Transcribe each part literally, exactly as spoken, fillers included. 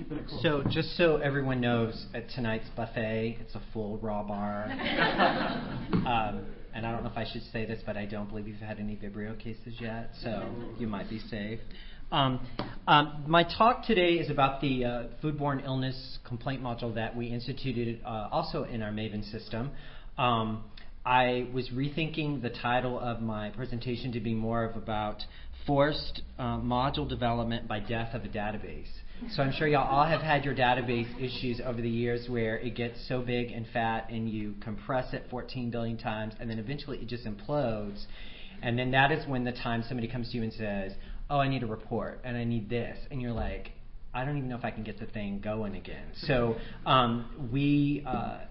So just so everyone knows, at tonight's buffet, it's a full raw bar. um, and I don't know if I should say this, but I don't believe you've had any Vibrio cases yet, so you might be safe. Um, um, my talk today is about the uh, foodborne illness complaint module that we instituted uh, also in our Maven system. Um, I was rethinking the title of my presentation to be more of about forced uh, module development by death of a database. So I'm sure y'all all have had your database issues over the years where it gets so big and fat and you compress it fourteen billion times and then eventually it just implodes. And then that is when the time somebody comes to you and says, oh, I need a report and I need this. And you're like, I don't even know if I can get the thing going again. So um, we... Uh,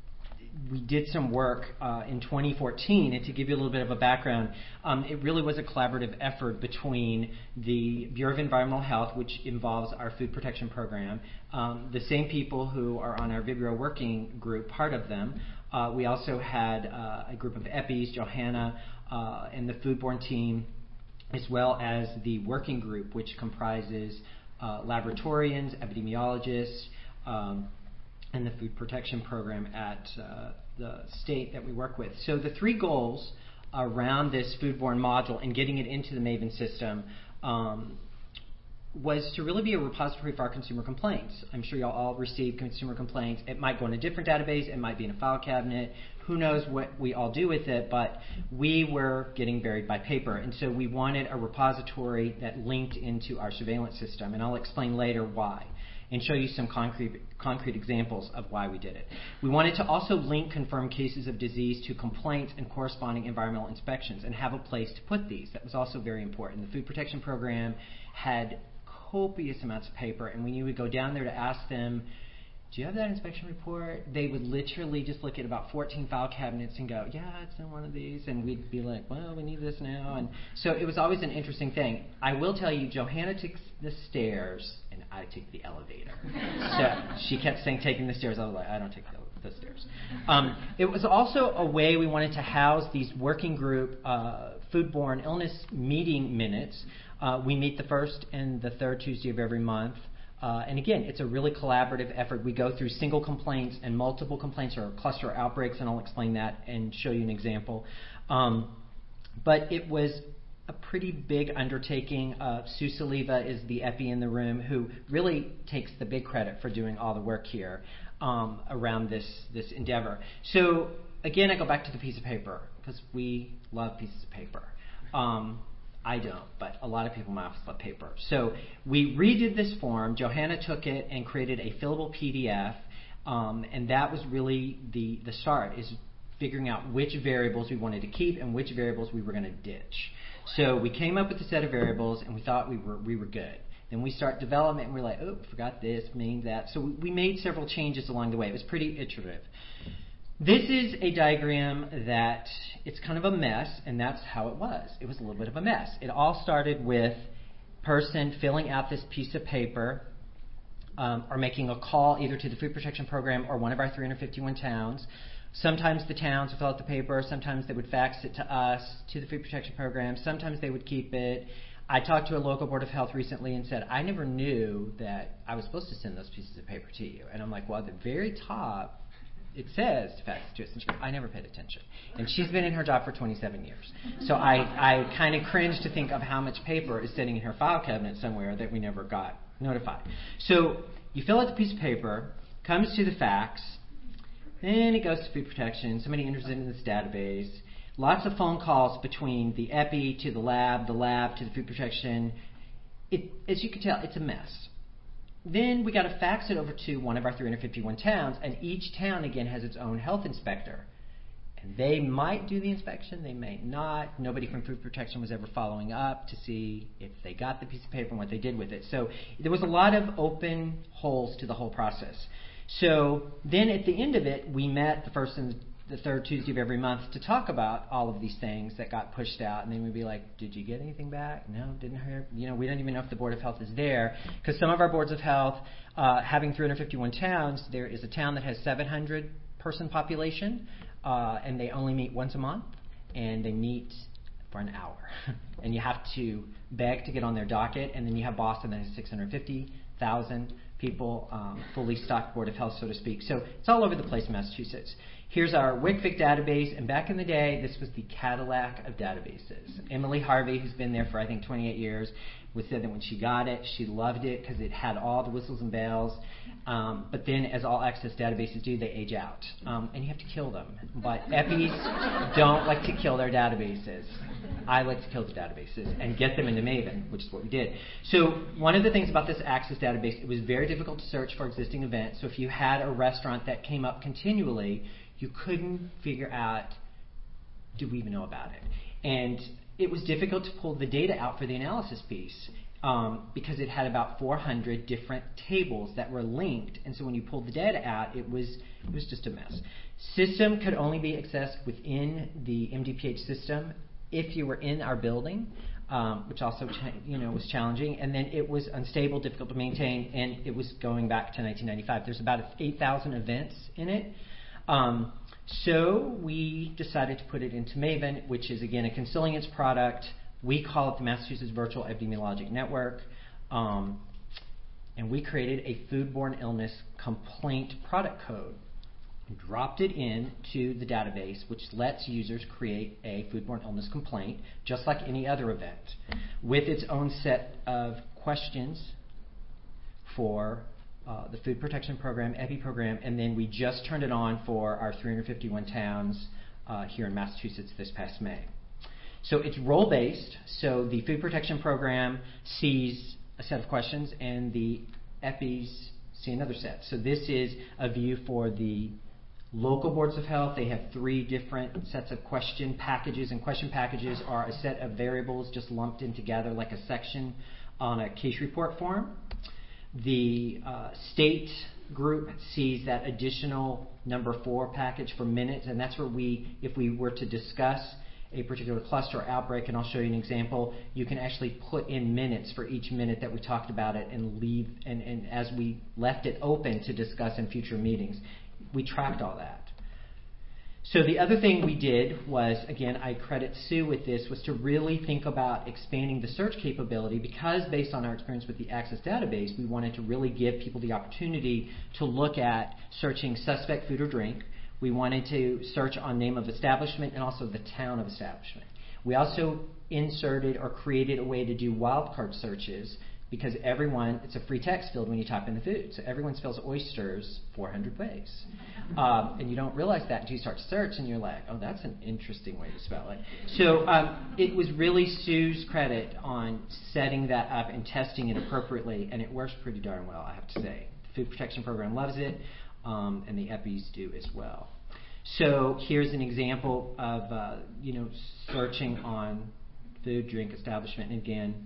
We did some work uh, in twenty fourteen, and to give you a little bit of a background, um, it really was a collaborative effort between the Bureau of Environmental Health, which involves our food protection program, um, the same people who are on our Vibrio working group, part of them. Uh, we also had uh, a group of EPIs, Johanna uh, and the foodborne team, as well as the working group, which comprises uh, laboratorians, epidemiologists, um, and the food protection program at uh, the state that we work with. So the three goals around this foodborne module and getting it into the Maven system um, was to really be a repository for our consumer complaints. I'm sure y'all all receive consumer complaints. It might go in a different database. It might be in a file cabinet. Who knows what we all do with it, but we were getting buried by paper. And so we wanted a repository that linked into our surveillance system, and I'll explain later why, and show you some concrete concrete examples of why we did it. We wanted to also link confirmed cases of disease to complaints and corresponding environmental inspections and have a place to put these. That was also very important. The food protection program had copious amounts of paper, and when you would go down there to ask them, do you have that inspection report? They would literally just look at about fourteen file cabinets and go, yeah, it's in one of these. And we'd be like, well, we need this now. And so it was always an interesting thing. I will tell you, Johanna takes the stairs, and I take the elevator. So she kept saying taking the stairs. I was like, I don't take the, the stairs. Um, it was also a way we wanted to house these working group uh, foodborne illness meeting minutes. Uh, we meet the first and the third Tuesday of every month. Uh, and again, it's a really collaborative effort. We go through single complaints and multiple complaints or cluster outbreaks, and I'll explain that and show you an example. Um, but it was a pretty big undertaking. Uh, Sue Saliva is the epi in the room who really takes the big credit for doing all the work here um, around this, this endeavor. So again, I go back to the piece of paper because we love pieces of paper. Um, I don't, but a lot of people in my office love paper. So we redid this form. Johanna took it and created a fillable P D F, um, and that was really the, the start, is figuring out which variables we wanted to keep and which variables we were going to ditch. So we came up with a set of variables, and we thought we were we were good. Then we start development, and we're like, oh, forgot this, meaning that. So we made several changes along the way. It was pretty iterative. This is a diagram that it's kind of a mess, and that's how it was. It was a little bit of a mess. It all started with person filling out this piece of paper um, or making a call either to the food protection program or one of our three hundred fifty-one towns. Sometimes the towns would fill out the paper. Sometimes they would fax it to us, to the food protection program. Sometimes they would keep it. I talked to a local board of health recently and said, I never knew that I was supposed to send those pieces of paper to you. And I'm like, well, at the very top, it says to fax it to us. And she goes, I never paid attention. And she's been in her job for twenty-seven years. So I, I kind of cringe to think of how much paper is sitting in her file cabinet somewhere that we never got notified. So you fill out the piece of paper, comes to the fax, then it goes to food protection. Somebody enters it in this database. Lots of phone calls between the epi to the lab, the lab to the food protection. It, as you can tell, it's a mess. Then we got to fax it over to one of our three hundred fifty-one towns, and each town, again, has its own health inspector. And they might do the inspection, they may not. Nobody from food protection was ever following up to see if they got the piece of paper and what they did with it. So there was a lot of open holes to the whole process. So then at the end of it, we met the first and the third Tuesday of every month to talk about all of these things that got pushed out. And then we'd be like, did you get anything back? No, didn't hear. You know, we don't even know if the Board of Health is there. Because some of our boards of health, uh, having three hundred fifty-one towns, there is a town that has seven hundred person population, uh, and they only meet once a month, and they meet for an hour. and you have to beg to get on their docket. And then you have Boston that has six hundred fifty thousand people, um, fully stocked Board of Health, so to speak. So it's all over the place in Massachusetts. Here's our WCFIC database, and back in the day, this was the Cadillac of databases. Emily Harvey, who's been there for, I think, twenty-eight years, was said that when she got it, she loved it because it had all the whistles and bells. Um, but then, as all access databases do, they age out, um, and you have to kill them. But E P Is don't like to kill their databases. I like to kill the databases and get them into Maven, which is what we did. So one of the things about this access database, it was very difficult to search for existing events. So if you had a restaurant that came up continually, you couldn't figure out, do we even know about it? And it was difficult to pull the data out for the analysis piece um, because it had about four hundred different tables that were linked. And so when you pulled the data out, it was it was just a mess. System could only be accessed within the M D P H system if you were in our building, um, which also cha- you know was challenging. And then it was unstable, difficult to maintain, and it was going back to nineteen ninety-five. There's about eight thousand events in it. Um, so we decided to put it into Maven, which is, again, a Consilience product. We call it the Massachusetts Virtual Epidemiologic Network. Um, and we created a foodborne illness complaint product code. We dropped it into the database, which lets users create a foodborne illness complaint, just like any other event, with its own set of questions for Uh, the Food Protection Program, E P I program, and then we just turned it on for our three hundred fifty-one towns uh, here in Massachusetts this past May. So it's role-based, so the Food Protection Program sees a set of questions and the E P Is see another set. So this is a view for the local boards of health. They have three different sets of question packages, and question packages are a set of variables just lumped in together like a section on a case report form. The uh, state group sees that additional number four package for minutes, and that's where we, if we were to discuss a particular cluster or outbreak, and I'll show you an example, you can actually put in minutes for each minute that we talked about it and leave, and, and as we left it open to discuss in future meetings. We tracked all that. So the other thing we did was, again, I credit Sue with this, was to really think about expanding the search capability, because based on our experience with the Access database, we wanted to really give people the opportunity to look at searching suspect food or drink. We wanted to search on name of establishment and also the town of establishment. We also inserted or created a way to do wildcard searches, because everyone, it's a free text field when you type in the food. So everyone spells oysters four hundred ways. Um, and you don't realize that until you start to search, and you're like, oh, that's an interesting way to spell it. So um, it was really Sue's credit on setting that up and testing it appropriately, and it works pretty darn well, I have to say. The Food Protection Program loves it, um, and the E P Is do as well. So here's an example of, uh, you know, searching on food, drink, establishment, and again,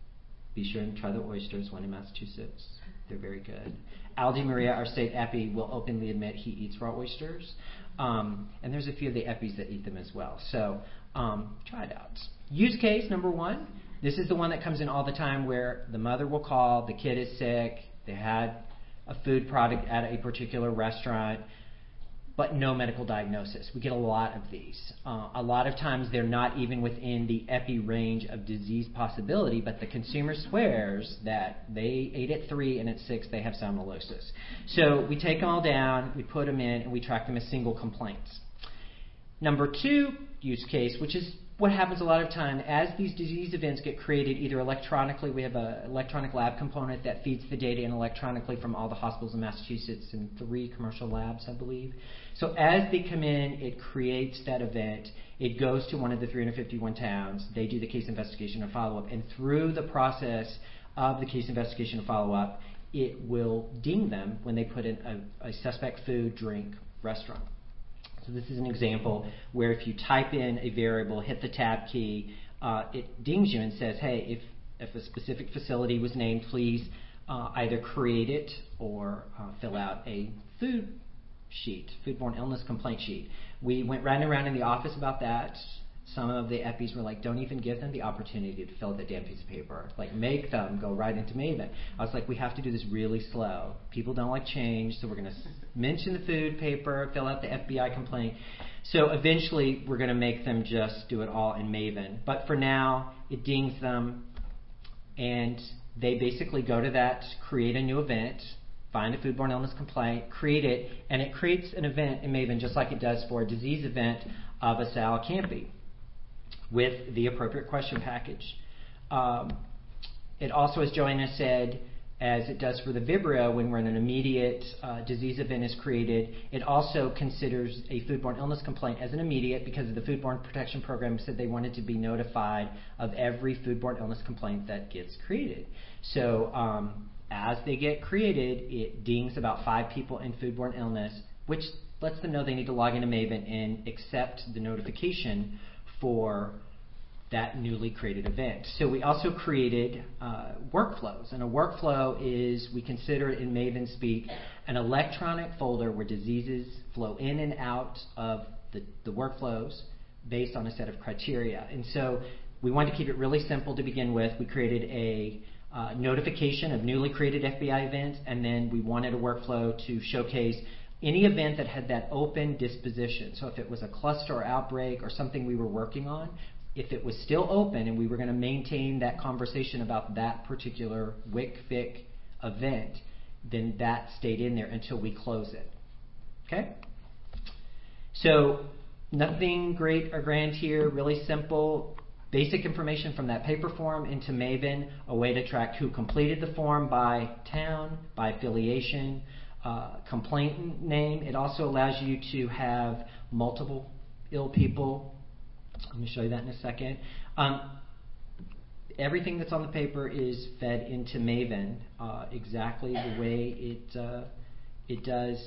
be sure and try the oysters, one in Massachusetts. They're very good. Aldi Maria, our state E P I, will openly admit he eats raw oysters. Um, and there's a few of the E P Is that eat them as well. So um, try it out. Use case number one. This is the one that comes in all the time, where the mother will call, the kid is sick, they had a food product at a particular restaurant, but no medical diagnosis. We get a lot of these. Uh, a lot of times they're not even within the E P I range of disease possibility, but the consumer swears that they ate at three and at six they have salmonellosis. So we take them all down, we put them in, and we track them as single complaints. Number two use case, which is what happens a lot of time, as these disease events get created either electronically, we have an electronic lab component that feeds the data in electronically from all the hospitals in Massachusetts and three commercial labs, I believe. So as they come in, it creates that event. It goes to one of the three hundred fifty-one towns. They do the case investigation and follow-up. And through the process of the case investigation and follow-up, it will ding them when they put in a, a suspect food, drink, restaurant. So this is an example where if you type in a variable, hit the tab key, uh, it dings you and says, hey, if, if a specific facility was named, please uh, either create it or uh, fill out a food sheet, foodborne illness complaint sheet. We went round and round in the office about that. some of the EPIs were like, don't even give them the opportunity to fill out the damn piece of paper. Like, make them go right into Maven. I was like, we have to do this really slow. People don't like change, so we're going to mention the food paper, fill out the F B I complaint. So eventually, we're going to make them just do it all in Maven. But for now, it dings them, and they basically go to that, create a new event, find a foodborne illness complaint, create it, and it creates an event in Maven just like it does for a disease event of a S A L Campy with the appropriate question package. Um, it also, as Joanna said, as it does for the Vibrio, when when an immediate uh, disease event is created, it also considers a foodborne illness complaint as an immediate because the Foodborne Protection Program said they wanted to be notified of every foodborne illness complaint that gets created. So um, as they get created, it dings about five people in foodborne illness, which lets them know they need to log into Maven and accept the notification for that newly created event. So we also created uh, workflows, and a workflow is, we consider it in Maven speak, an electronic folder where diseases flow in and out of the, the workflows based on a set of criteria. And so we wanted to keep it really simple to begin with. We created a uh, notification of newly created F B I events, and then we wanted a workflow to showcase any event that had that open disposition. So if it was a cluster or outbreak or something we were working on, if it was still open and we were going to maintain that conversation about that particular W I C F I C event, then that stayed in there until we close it. Okay? So nothing great or grand here, really simple. Basic information from that paper form into Maven, a way to track who completed the form by town, by affiliation, uh, complainant name. It also allows you to have multiple ill people. Let me show you that in a second. Um, everything that's on the paper is fed into Maven uh, exactly the way it uh, it does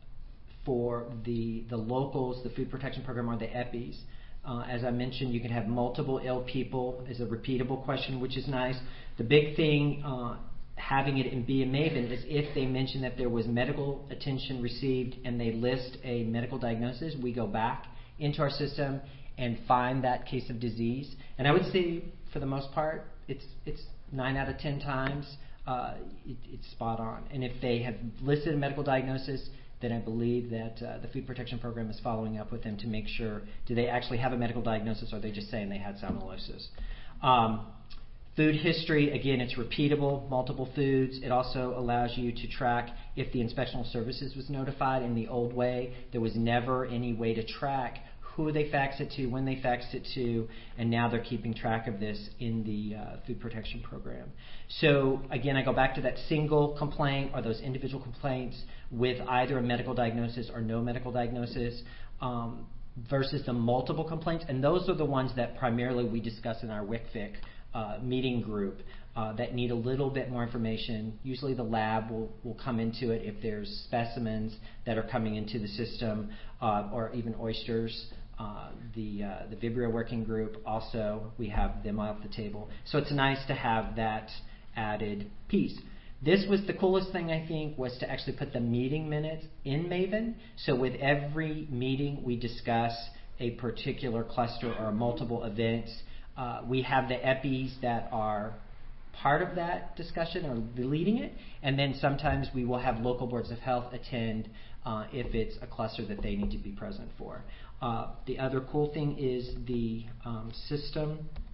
for the the locals, the Food Protection Program, or the EPIs. Uh, as I mentioned, you can have multiple ill people as a repeatable question, which is nice. The big thing uh, having it in Be a Maven is if they mention that there was medical attention received and they list a medical diagnosis, we go back into our system and find that case of disease. And I would say, for the most part, it's it's nine out of ten times uh, it, it's spot on. And if they have listed a medical diagnosis, then I believe that uh, the Food Protection Program is following up with them to make sure, do they actually have a medical diagnosis, or are they just saying they had salmonellosis? Um, food history, again, it's repeatable, multiple foods. It also allows you to track if the inspectional services was notified. In the old way, there was never any way to track who they faxed it to, when they faxed it to, and now they're keeping track of this in the uh, Food Protection Program. So again, I go back to that single complaint or those individual complaints with either a medical diagnosis or no medical diagnosis um, versus the multiple complaints, and those are the ones that primarily we discuss in our W I C F I C uh, meeting group uh, that need a little bit more information. Usually the lab will, will come into it if there's specimens that are coming into the system uh, or even oysters. Uh, the uh, the Vibrio working group, also, we have them off the table. So it's nice to have that added piece. This was the coolest thing, I think, was to actually put the meeting minutes in Maven. So with every meeting, we discuss a particular cluster or multiple events. Uh, we have the EPIs that are part of that discussion or leading it, and then sometimes we will have local boards of health attend uh, if it's a cluster that they need to be present for. Uh, the other cool thing is the um, system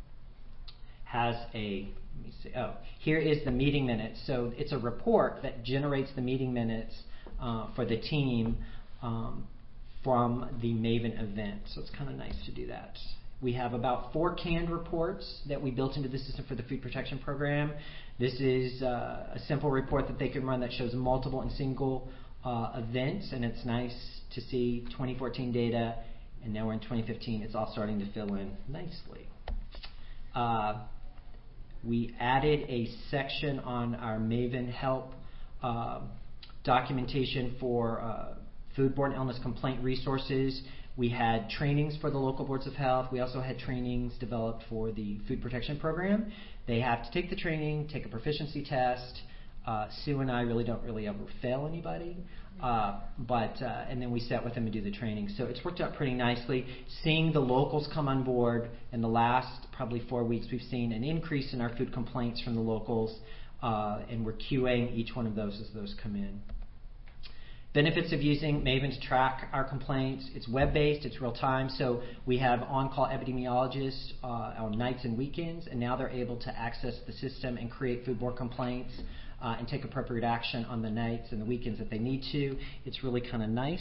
has a, let me see, oh, here is the meeting minutes. So it's a report that generates the meeting minutes uh, for the team um, from the Maven event. So it's kind of nice to do that. We have about four canned reports that we built into the system for the Food Protection Program. This is uh, a simple report that they can run that shows multiple and single uh, events, and it's nice to see twenty fourteen data, and now we're in twenty fifteen. It's all starting to fill in nicely. Uh, we added a section on our Maven Help uh, documentation for uh, foodborne illness complaint resources. We had trainings for the local boards of health. We also had trainings developed for the Food Protection Program. They have to take the training, take a proficiency test, Uh, Sue and I really don't really ever fail anybody, uh, but uh, and then we sit with them and do the training. So it's worked out pretty nicely. Seeing the locals come on board in the last probably four weeks, we've seen an increase in our food complaints from the locals, uh, and we're QAing each one of those as those come in. Benefits of using Maven to track our complaints. It's web-based, it's real-time, so we have on-call epidemiologists uh, on nights and weekends, and now they're able to access the system and create foodborne complaints uh, and take appropriate action on the nights and the weekends that they need to. It's really kind of nice.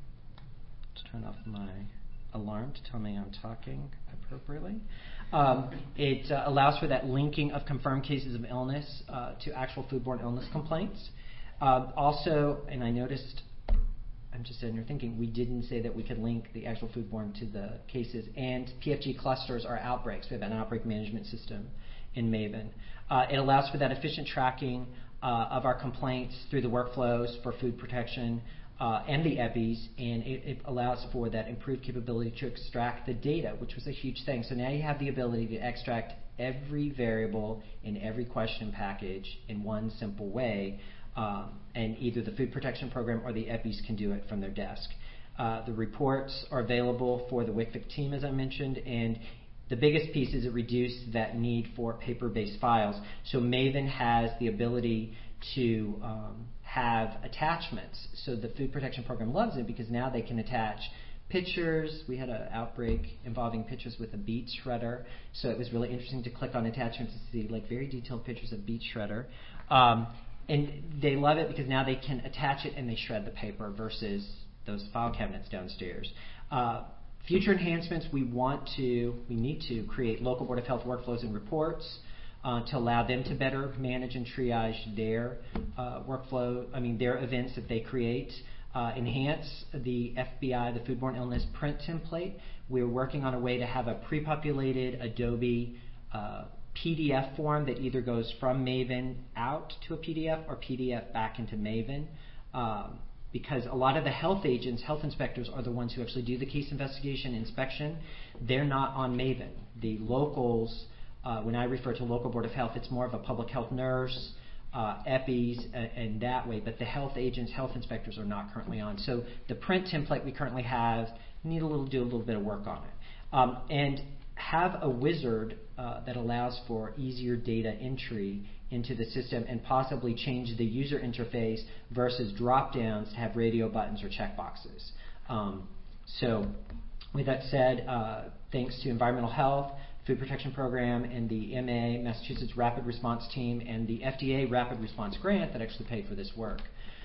Let's turn off my alarm to tell me I'm talking appropriately. Um, it uh, allows for that linking of confirmed cases of illness uh, to actual foodborne illness complaints. Uh, also, and I noticed, I'm just sitting here thinking, we didn't say that we could link the actual foodborne to the cases, and P F G clusters are outbreaks. We have an outbreak management system in Maven. Uh, it allows for that efficient tracking uh, of our complaints through the workflows for food protection uh, and the E P Is, and it, it allows for that improved capability to extract the data, which was a huge thing. So now you have the ability to extract every variable in every question package in one simple way. Um, and either the food protection program or the E P Is can do it from their desk. Uh, the reports are available for the W C F I C team, as I mentioned, and the biggest piece is it reduced that need for paper-based files. So Maven has the ability to um, have attachments. So the food protection program loves it because now they can attach pictures. We had an outbreak involving pictures with a beet shredder, so it was really interesting to click on attachments to see like very detailed pictures of beet shredder. Um, And they love it because now they can attach it and they shred the paper versus those file cabinets downstairs. Uh, future enhancements, we want to, we need to create local Board of Health workflows and reports uh, to allow them to better manage and triage their uh, workflow, I mean their events that they create. Uh, enhance the F B I, the Foodborne Illness print template. We're working on a way to have a pre-populated Adobe uh, P D F form that either goes from Maven out to a P D F or P D F back into Maven, um, because a lot of the health agents, health inspectors are the ones who actually do the case investigation inspection. They're not on Maven. The locals, uh, when I refer to local Board of Health, it's more of a public health nurse, uh, E P Is, and, and that way, but the health agents, health inspectors are not currently on. So the print template we currently have, need a little do a little bit of work on it. Um, and have a wizard uh, that allows for easier data entry into the system and possibly change the user interface versus drop downs to have radio buttons or checkboxes. Um, so with that said, uh, thanks to Environmental Health, Food Protection Program, and the M A, Massachusetts Rapid Response Team, and the F D A Rapid Response Grant that actually paid for this work.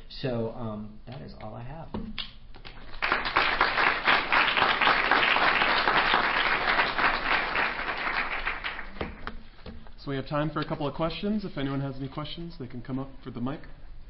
So um, that is all I have. So we have time for a couple of questions. If anyone has any questions, they can come up for the mic.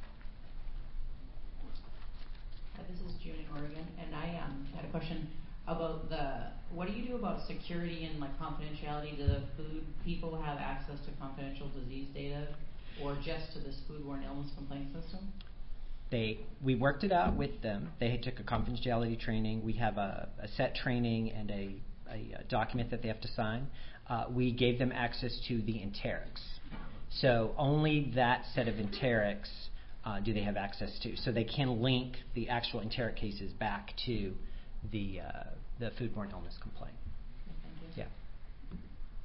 Hi, this is June in Oregon, and I um, had a question about the, what do you do about security and like confidentiality? Do the food people have access to confidential disease data or just to this foodborne illness complaint system? They, we worked it out with them. They took a confidentiality training. We have a, a set training and a, a, a document that they have to sign. Uh, we gave them access to the enterics. So only that set of enterics uh, do they have access to. So they can link the actual enteric cases back to the uh, the foodborne illness complaint. Thank you. Yeah.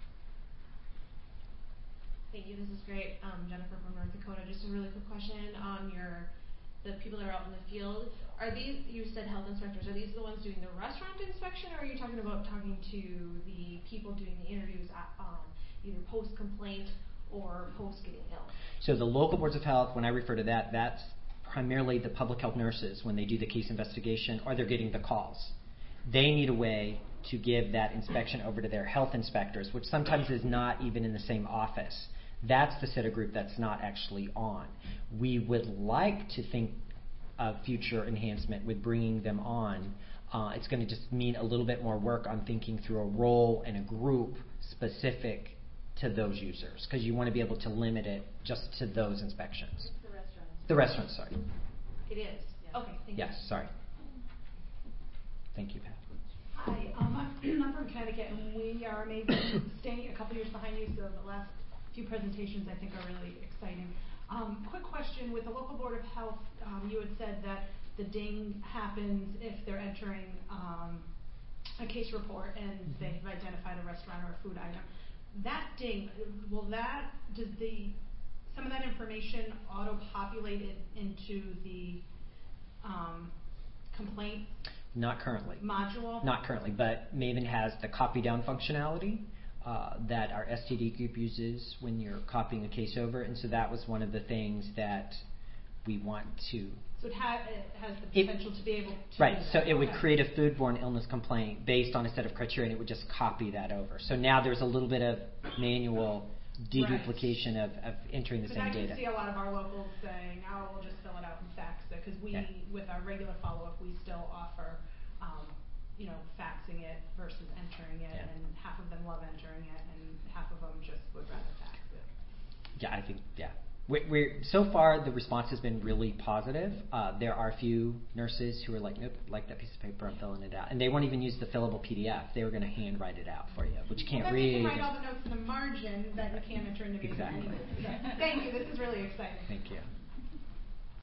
Thank you. This is great. Um, Jennifer from North Dakota. Just a really quick question on your the people that are out in the field. Are these, you said health inspectors, are these the ones doing the restaurant inspection, or are you talking about talking to the people doing the interviews at, um, either post-complaint or post-getting ill? So the local boards of health, when I refer to that, that's primarily the public health nurses when they do the case investigation or they're getting the calls. They need a way to give that inspection over to their health inspectors, which sometimes is not even in the same office. That's the set of group that's not actually on. We would like to think of future enhancement with bringing them on. Uh, it's going to just mean a little bit more work on thinking through a role and a group specific to those users, because you want to be able to limit it just to those inspections. It's the restaurants. The restaurants, sorry. It is? Yeah. Okay, thank Yes, you. sorry. Thank you, Pat. Hi, um, I'm, I'm from Connecticut, and we are maybe staying a couple years behind you, so the last few presentations I think are really exciting. Um, quick question, with the local board of health, um, you had said that the ding happens if they're entering, um, a case report and Mm-hmm. they've identified a restaurant or a food item. That ding, will that, does the, some of that information auto-populate it into the, um, complaint Not currently. module? Not currently, but Maven has the copy down functionality uh, that our S T D group uses when you're copying a case over, and so that was one of the things that we want to. So it, ha- it has the It- potential to be able to Right, do so that. it would Okay. create a foodborne illness complaint based on a set of criteria, and it would just copy that over. So now there's a little bit of manual deduplication of, of entering the Because same I data. can see a lot of our locals saying, oh, we'll just fill it out and fax it, because we, Yeah. with our regular follow-up, we still offer, um, you know, faxing it versus entering it, Yeah. and half of them love entering it, and half of them just would rather fax it. Yeah, I think, yeah. We're, we're, so far, the response has been really positive. Uh, there are a few nurses who are like, nope, like that piece of paper, I'm filling it out. And they won't even use the fillable P D F. They were going to hand write it out for you, which you can't Well, then read. you can write all the notes in the margin that you can't enter into the Exactly. Thank you, this is really exciting. Thank you.